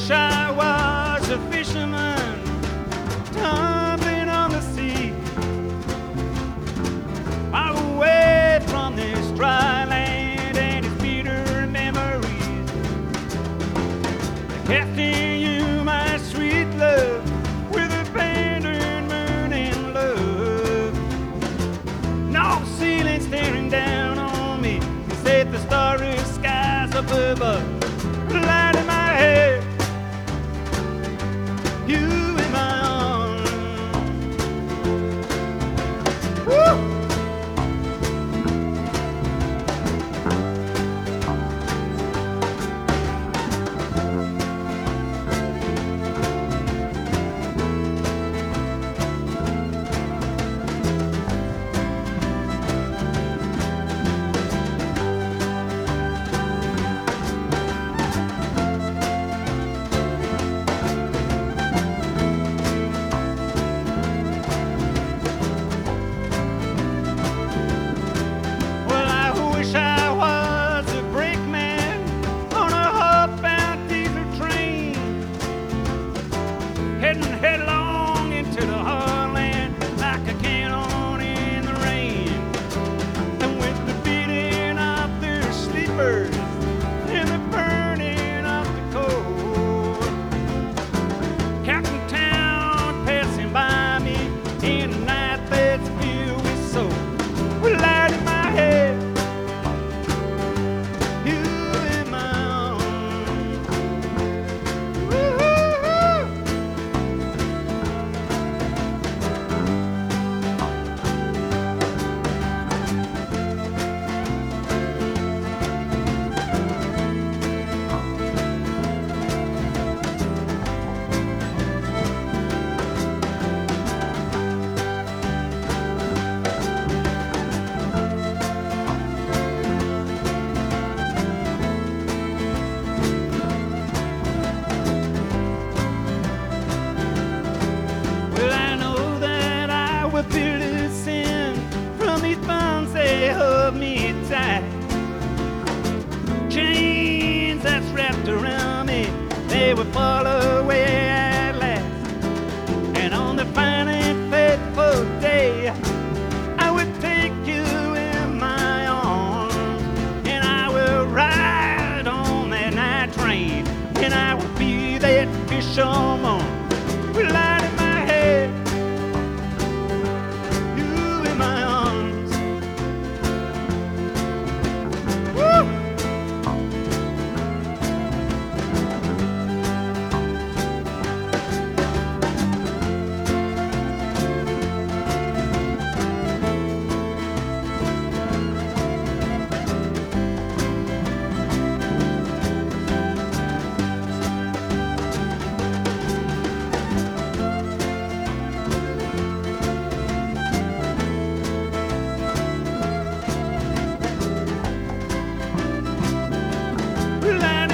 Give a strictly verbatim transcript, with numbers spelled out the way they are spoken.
wish I was a fisherman tumbling on the sea, far away from this dry land and its bitter memories. Casting you, my sweet love, with abandoned moon and love. No ceiling staring down on me, except the starry skies up above. Light in my head, you in my arms. Woo! Headlong into the heartland like a cannon in the rain, and with the beating of their sleepers and the burning of the coal, Captain Town passing by me in a night that's filled with soul. With light in my head, you in my arms. Woo-hoo-hoo. Fearless sin from these bonds, they hold me tight. Chains that's wrapped around me, they will fall away at last. And on the fine and fateful day, I will take you in my arms, and I will ride on that night train, and I will be that fisherman with light in my head. Land